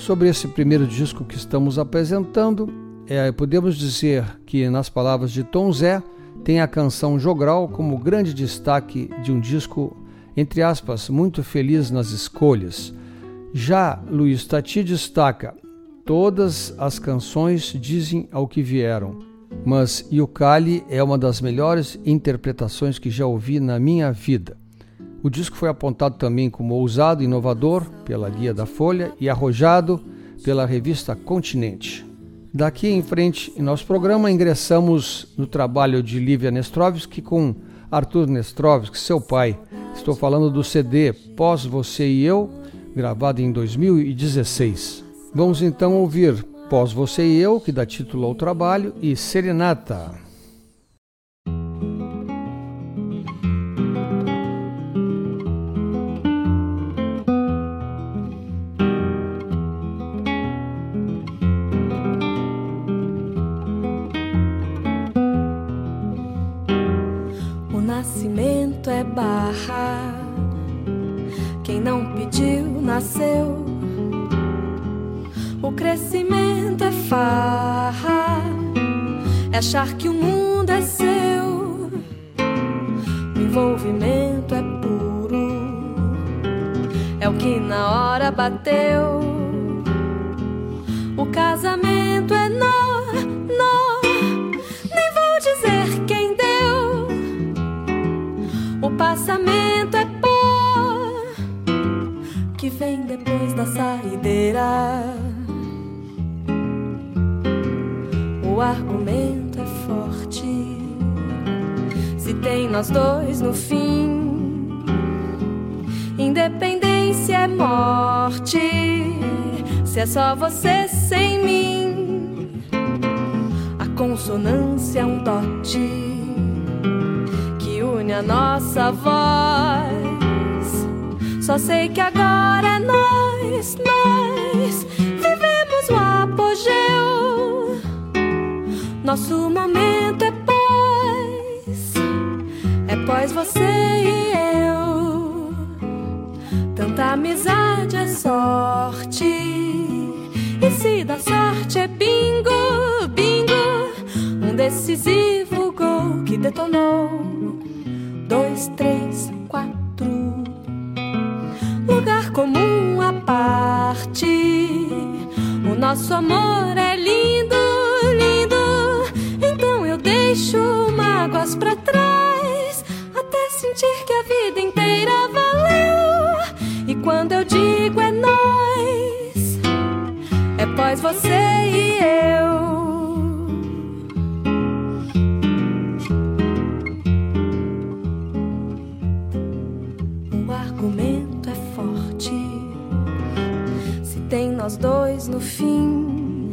sobre esse primeiro disco que estamos apresentando, podemos dizer que, nas palavras de Tom Zé, tem a canção Jogral como grande destaque de um disco, entre aspas, muito feliz nas escolhas. Já Luiz Tati destaca: todas as canções dizem ao que vieram, mas Yukali é uma das melhores interpretações que já ouvi na minha vida. O disco foi apontado também como ousado e inovador pela Guia da Folha e arrojado pela revista Continente. Daqui em frente, em nosso programa, ingressamos no trabalho de Lívia Nestrovski com Arthur Nestrovski, seu pai. Estou falando do CD Pós Você e Eu, gravado em 2016. Vamos então ouvir Pós Você e Eu, que dá título ao trabalho, e Serenata. O nascimento é barra, quem não pediu nasceu. O crescimento é farra, é achar que o mundo é seu. O envolvimento é puro, é o que na hora bateu. O casamento é nó, nem vou dizer quem deu. O passamento é pó, que vem depois da saideira. O argumento é forte, se tem nós dois no fim. Independência é morte, se é só você sem mim. A consonância é um dote que une a nossa voz. Só sei que agora é nós vivemos o apogeu. Nosso momento é pós você e eu. Tanta amizade é sorte, e se dá sorte é bingo, um decisivo gol que detonou 2, 3, 4. Lugar comum à parte, o nosso amor é lindo. Então eu deixo mágoas pra trás, até sentir que a vida inteira valeu. E quando eu digo é nós, é pós você e eu. O argumento é forte, se tem nós dois no fim.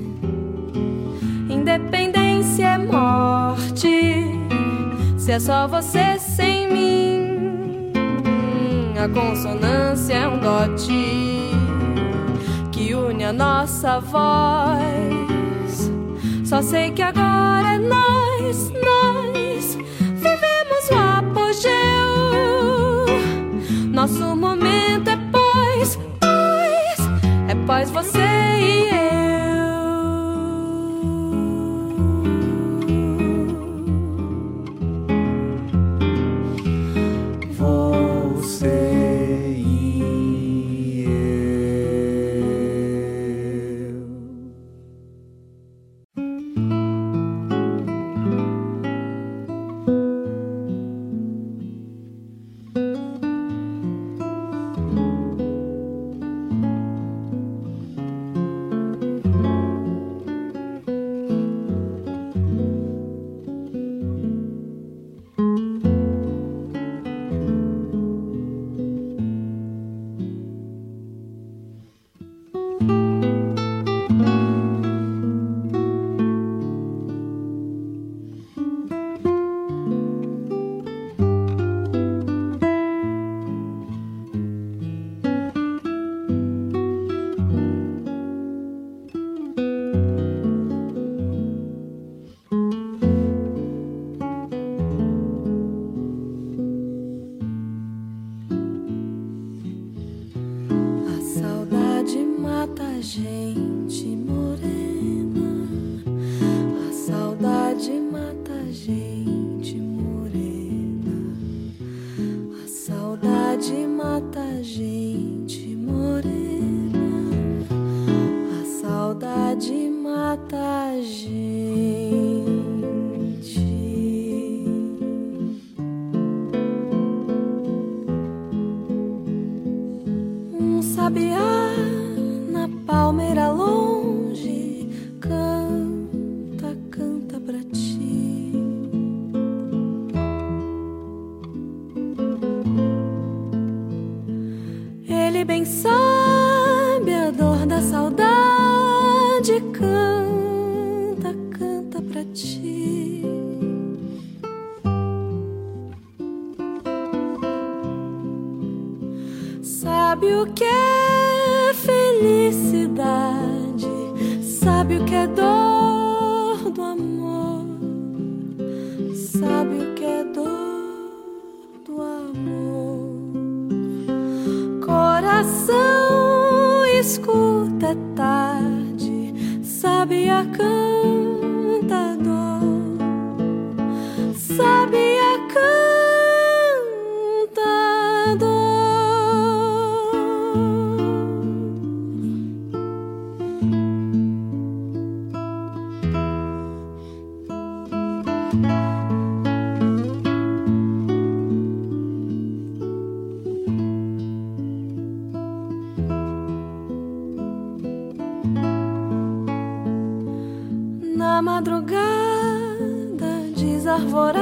Independência é morte, se é só você sem mim. A consonância é um dote que une a nossa voz. Só sei que agora é nós vivemos o apogeu. Nosso momento é pós você e eu. mata a gente morena, a saudade mata a gente. Um sabiá na palmeira longe canta, canta pra ti. Ele bem sabe a dor da saudade, canta, canta pra ti. Sabe o que é felicidade, sabe o que é dor do amor, sabe o que é dor do amor. Coração, escuta, é tarde, sabe a cantador, sabe a cantador. Na madrugada desarvorada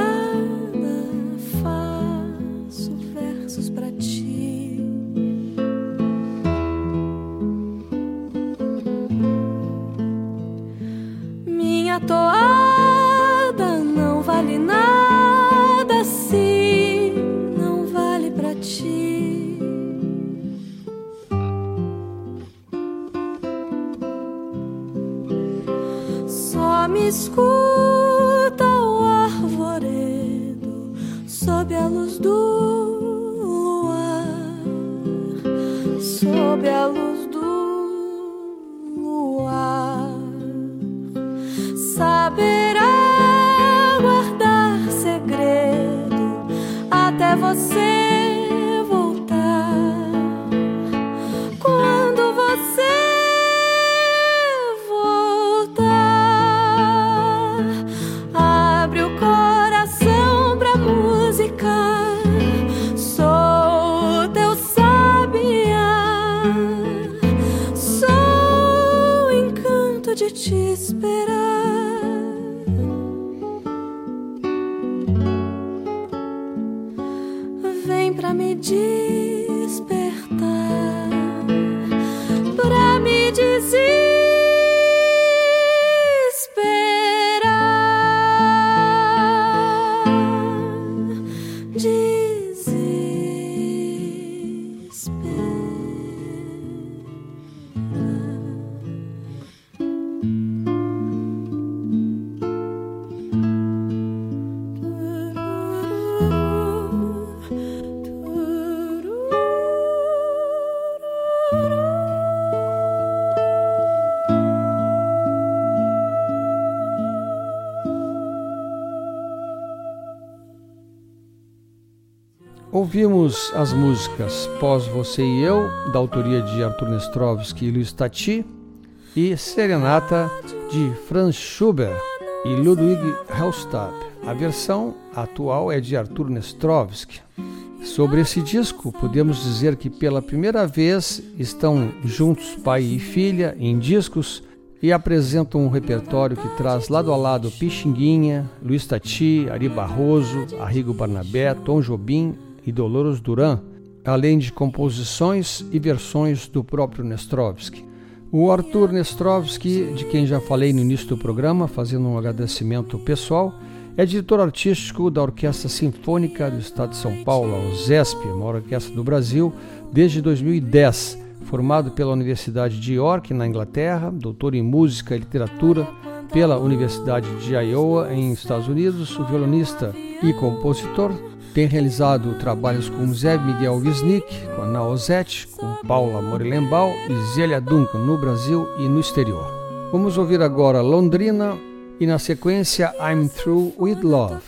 faço versos pra ti. Minha toada não vale nada se não vale pra ti. Só me escuta o arvoredo sob a luz do luar, sob a luz do luar. Saberá guardar segredo até você voltar. Quando você sou teu sabiá, sou o encanto de te esperar. Vem pra me despertar, pra me dizer. Ouvimos as músicas Pós Você e Eu, da autoria de Arthur Nestrovsky e Luiz Tati, e Serenata, de Franz Schubert e Ludwig Hellstab. A versão atual é de Arthur Nestrovsky. Sobre esse disco, podemos dizer que pela primeira vez estão juntos pai e filha em discos e apresentam um repertório que traz lado a lado Pixinguinha, Luiz Tati, Ari Barroso, Arrigo Barnabé, Tom Jobim e Dolores Duran, além de composições e versões do próprio Nestrovsky. O Arthur Nestrovsky, de quem já falei no início do programa, fazendo um agradecimento pessoal, é diretor artístico da Orquestra Sinfônica do Estado de São Paulo, a OSESP, a maior orquestra do Brasil, desde 2010, formado pela Universidade de York, na Inglaterra, doutor em Música e Literatura pela Universidade de Iowa, em Estados Unidos, o violonista e compositor. Tem realizado trabalhos com Zé Miguel Wisnik, com Ana Ozette, com Paula Morelenbaum e Zélia Duncan no Brasil e no exterior. Vamos ouvir agora Londrina e na sequência I'm Through With Love.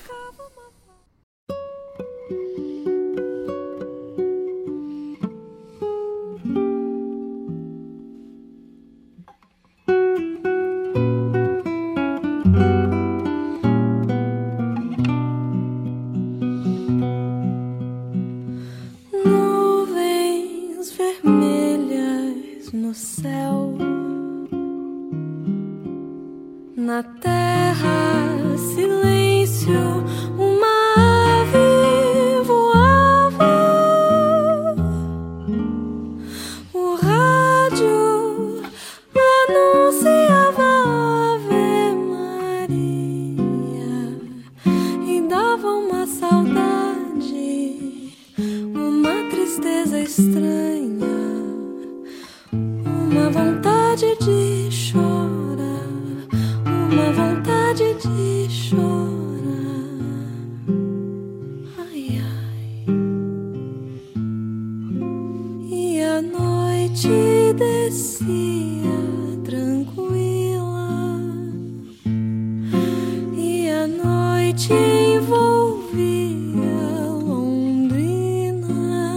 noite envolvia Londrina.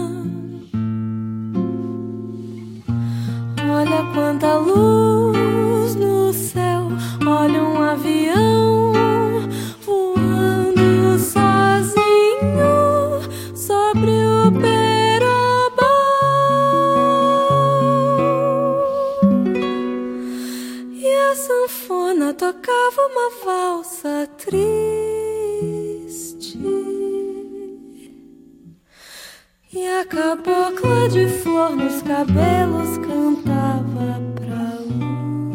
Olha quanta luz no céu, olha um avião voando sozinho sobre o Perobão. E a sanfona tocava uma valsa triste, e a cabocla de flor nos cabelos cantava pra lua.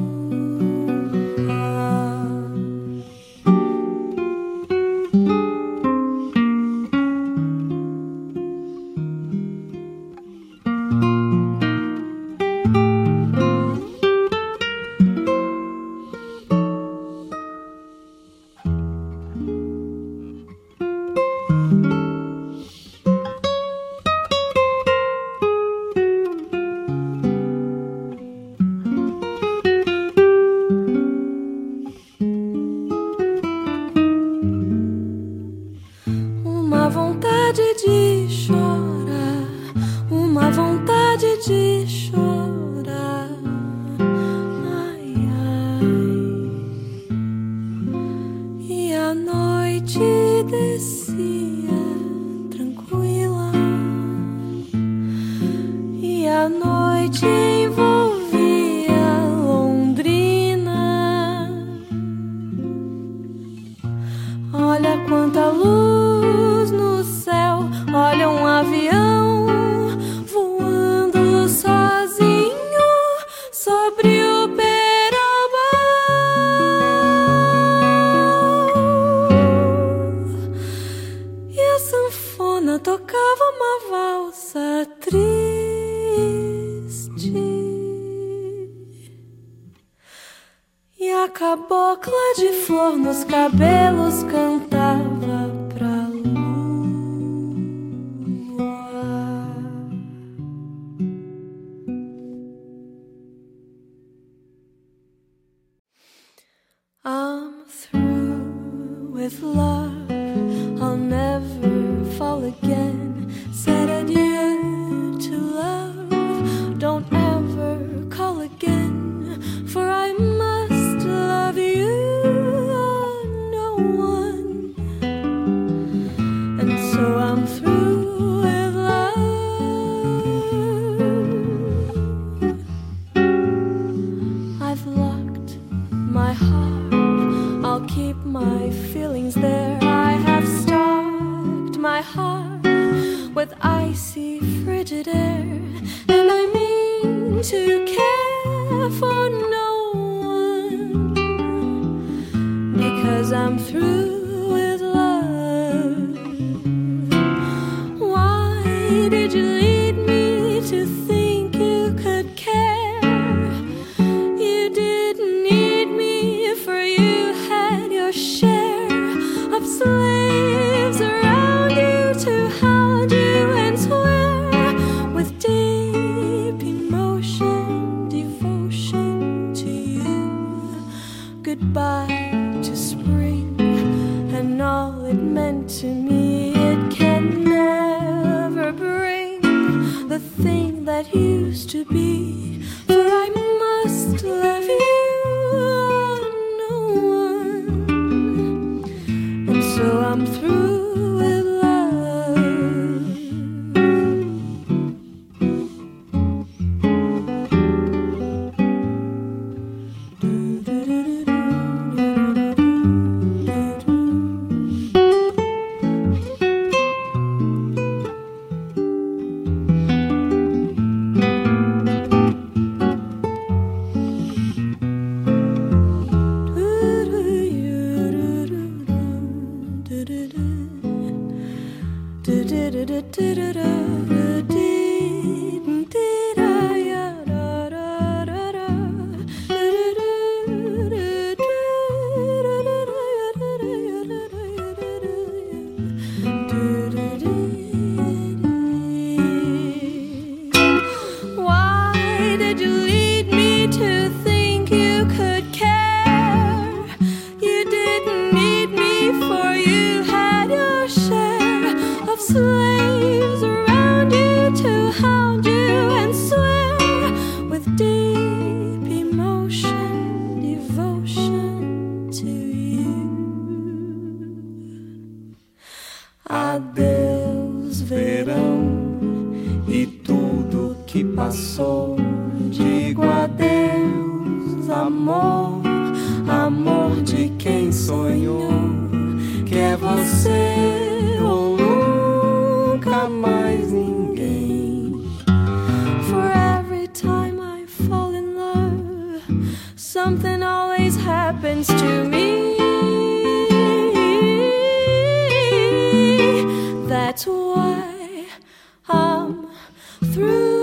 Uma vontade de chorar, uma vontade de chorar. Ai, ai. E a noite descia tranquila, e a noite envolvia Londrina. Olha quanta luz no céu, olha um avião voando sozinho sobre o Perobão. E a sanfona tocava uma valsa triste, e a cabocla de flor nos cabelos cantava pra lua. I'm through with love, I'll never fall again. Said adieu to love, don't ever call again, for I must love you, no one. And so I'm through with love. I've locked my heart, I'll keep my feelings there. I have stocked my heart with icy frigid air, and I mean to care for no one, because I'm through with love. Why did you lead me to think you could care? You didn't need me, for you had your share of slaves around you to hound you and swear with deep emotion, devotion to you. Goodbye to spring and all it meant to me. It can never bring the thing that used to be, for I must love you, no one. And so I'm through with for you. of slaves around you to hound you and swear with deep emotion, devotion to you. Adeus, verão, e tudo que passou. Digo adeus, amor, amor de quem sonhou que é você ou nunca mais ninguém. For every time I fall in love, something always happens to me. That's why I'm through.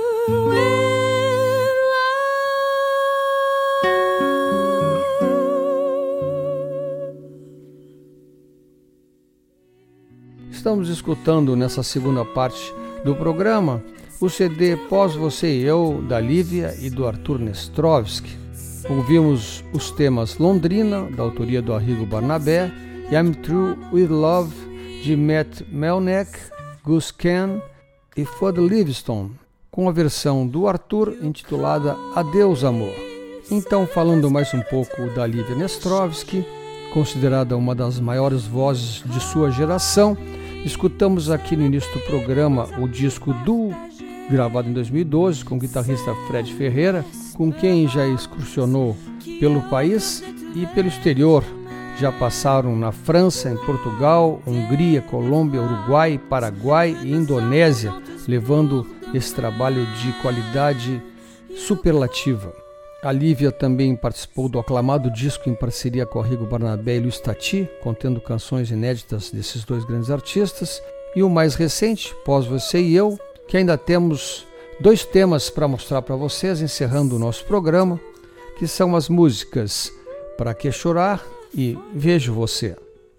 Estamos escutando nessa segunda parte do programa o CD Pós Você e Eu, da Lívia e do Arthur Nestrovski. Ouvimos os temas Londrina, da autoria do Arrigo Barnabé, e I'm Through With Love, de Matt Melnick, Gus Kahn e Fudd Livingstone, com a versão do Arthur intitulada Adeus Amor. Então, falando mais um pouco da Lívia Nestrovski, considerada uma das maiores vozes de sua geração, escutamos aqui no início do programa o disco Duo, gravado em 2012 com o guitarrista Fred Ferreira, com quem já excursionou pelo país e pelo exterior. Já passaram na França, em Portugal, Hungria, Colômbia, Uruguai, Paraguai e Indonésia, levando esse trabalho de qualidade superlativa. A Lívia também participou do aclamado disco em parceria com Arrigo Barnabé e Luiz Tati, contendo canções inéditas desses dois grandes artistas. E o mais recente, Pós Você e Eu, que ainda temos 2 temas para mostrar para vocês, encerrando o nosso programa, que são as músicas Pra Que Chorar e Vejo Você.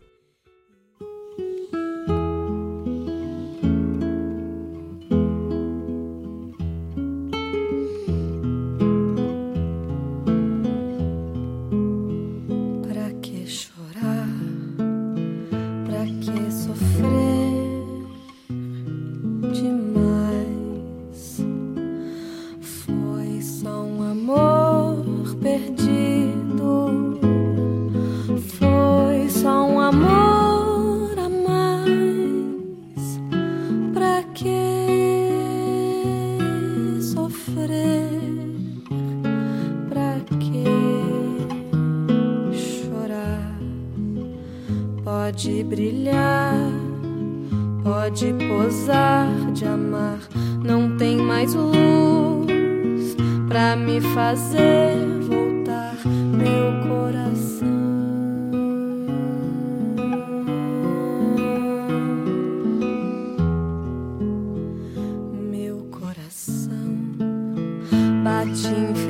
Pode brilhar, pode posar de amar, não tem mais luz pra me fazer voltar meu coração. Meu coração bate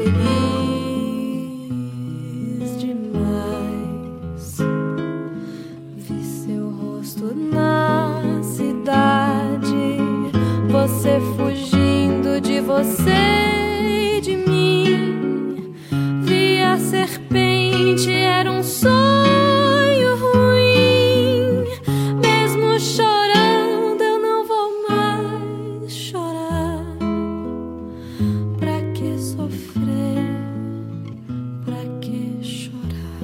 infeliz demais. Vi seu rosto na cidade, você fugindo de você e de mim. Vi a serpente, era um sonho ruim. Mesmo chorando, eu não vou mais chorar. Pra que sofrer? Pra que chorar?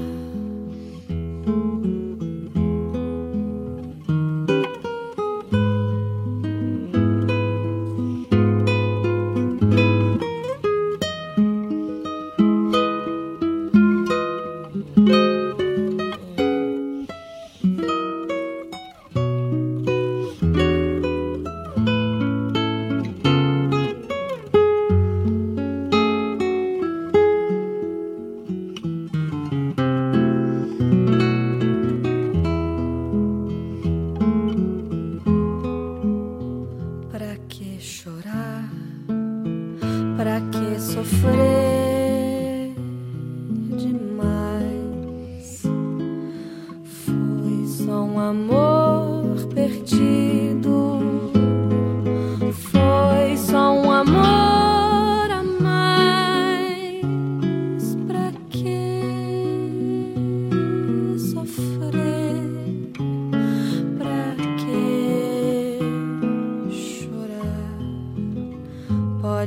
Pra que chorar? Pra que sofrer demais? Foi só um amor perdido. Foi só um amor a mais. Pra que sofrer? Pra que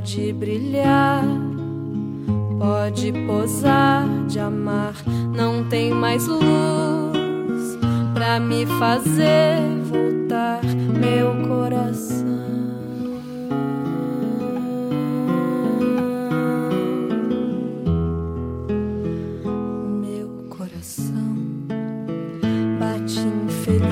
pode brilhar, pode posar de amar. Não tem mais luz pra me fazer voltar meu coração. Meu coração bate infeliz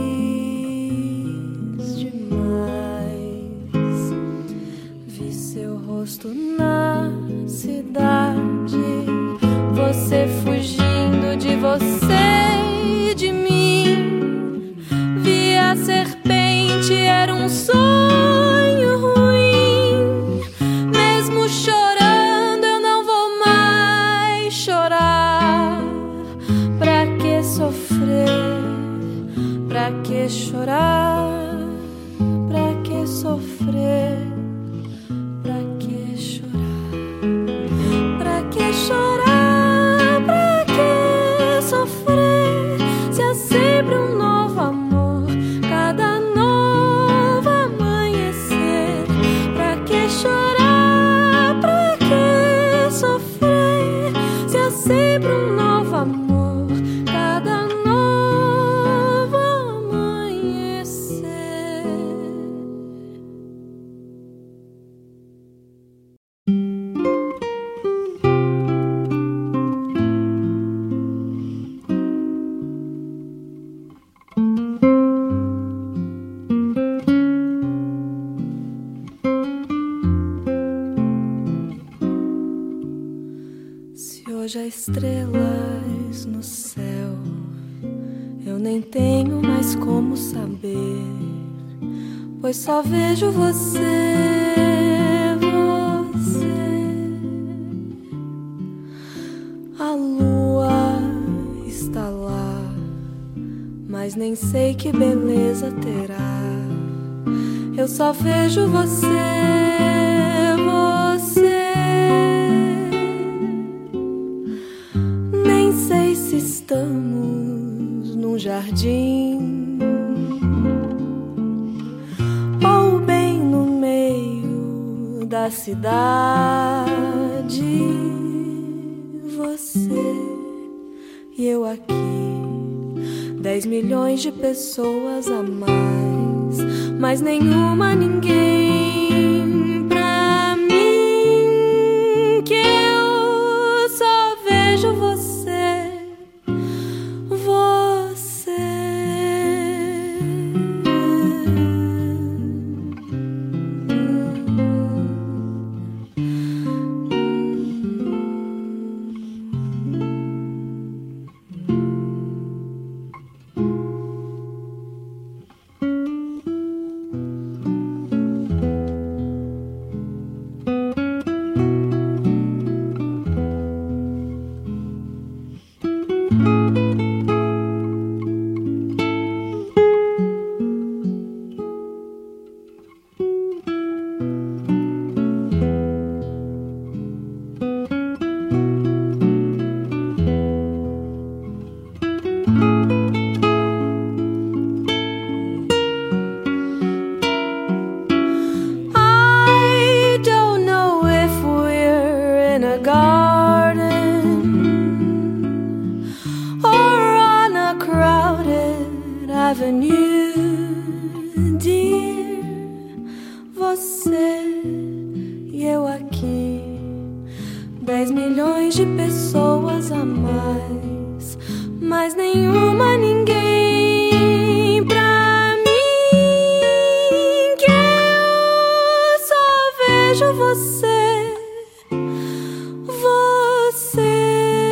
demais. Vi seu rosto na cidade, você fugindo de você e de mim. Vi a serpente, era um sonho ruim. Mesmo chorando eu não vou mais chorar. Pra que sofrer? Pra que chorar? Pra que sofrer? Pra que chorar? Pra que chorar? Pra que sofrer? Se há sempre um novo amor, cada novo amanhecer. Pra que chorar? Pra que sofrer? Se há sempre um novo amor, cada novo amanhecer. Se hoje há estrelas no céu, eu nem tenho mais como saber, pois só vejo você, você. A lua está lá, mas nem sei que beleza terá. Eu só vejo você, você. Nem sei se estamos num jardim ou bem no meio da cidade. Você e eu aqui, 10 milhões de pessoas a mais, mas nenhuma, ninguém pra mim. Que eu só vejo você, você. Avenue, dear, você e eu aqui, 10 milhões de pessoas a mais, mas nenhuma, ninguém pra mim. Que eu só vejo você, você.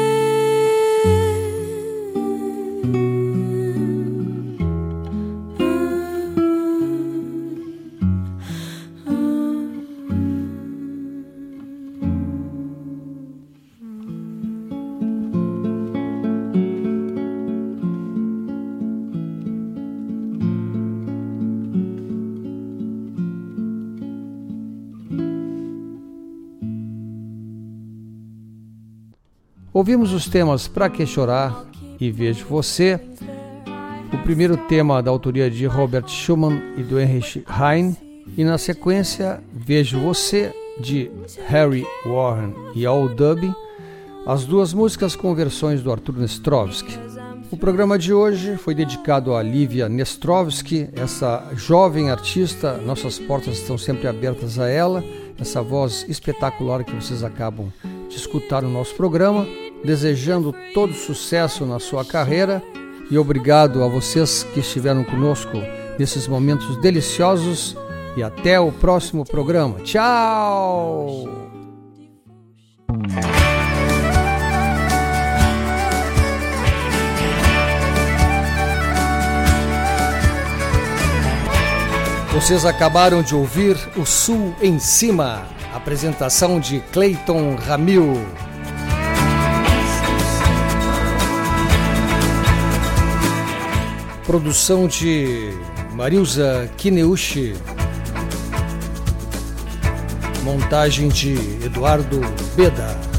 Ouvimos os temas Pra Que Chorar e Vejo Você, o primeiro tema da autoria de Robert Schumann e do Heinrich Heine, e na sequência Vejo Você, de Harry Warren e All Dub, as duas músicas com versões do Arthur Nestrovsky. O programa de hoje foi dedicado a Lívia Nestrovsky, essa jovem artista. Nossas portas estão sempre abertas a ela, essa voz espetacular que vocês acabam de escutar no nosso programa, desejando todo sucesso na sua carreira e obrigado a vocês que estiveram conosco nesses momentos deliciosos e até o próximo programa. Tchau! Vocês acabaram de ouvir O Sul em Cima, apresentação de Cleiton Ramil. Produção de Marilza Kineuchi. Montagem de Eduardo Beda.